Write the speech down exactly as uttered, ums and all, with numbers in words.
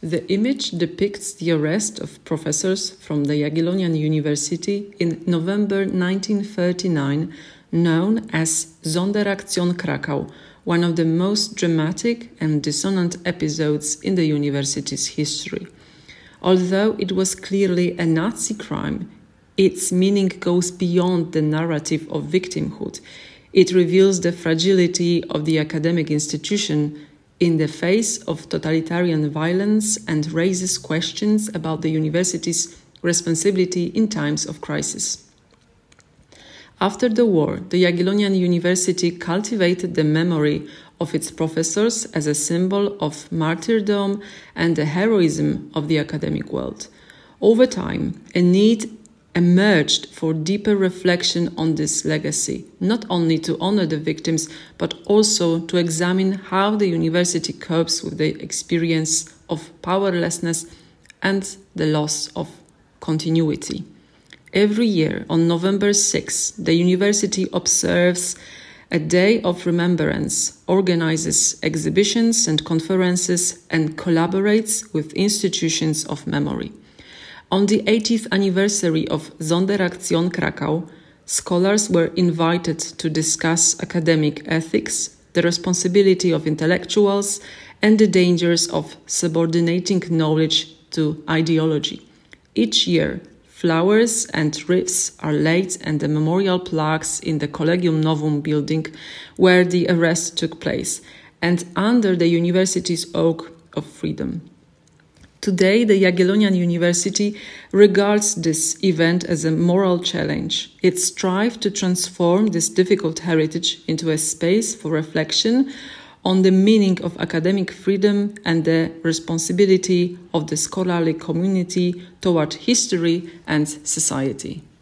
The image depicts the arrest of professors from the Jagiellonian University in November nineteen thirty-nine, known as Sonderaktion Krakow, one of the most dramatic and dissonant episodes in the university's history. Although it was clearly a Nazi crime, its meaning goes beyond the narrative of victimhood. It reveals the fragility of the academic institution in the face of totalitarian violence and raises questions about the university's responsibility in times of crisis. After the war, the Jagiellonian University cultivated the memory of its professors as a symbol of martyrdom and the heroism of the academic world. Over time, a need emerged for deeper reflection on this legacy, not only to honor the victims, but also to examine how the university copes with the experience of powerlessness and the loss of continuity. Every year, on November sixth, the university observes a day of remembrance, organizes exhibitions and conferences, and collaborates with institutions of memory. On the eightieth anniversary of Sonderaktion Krakow, scholars were invited to discuss academic ethics, the responsibility of intellectuals, and the dangers of subordinating knowledge to ideology. Each year, flowers and wreaths are laid and the memorial plaques in the Collegium Novum building where the arrest took place, and under the university's Oak of Freedom. Today, the Jagiellonian University regards this event as a moral challenge. It strives to transform this difficult heritage into a space for reflection on the meaning of academic freedom and the responsibility of the scholarly community toward history and society.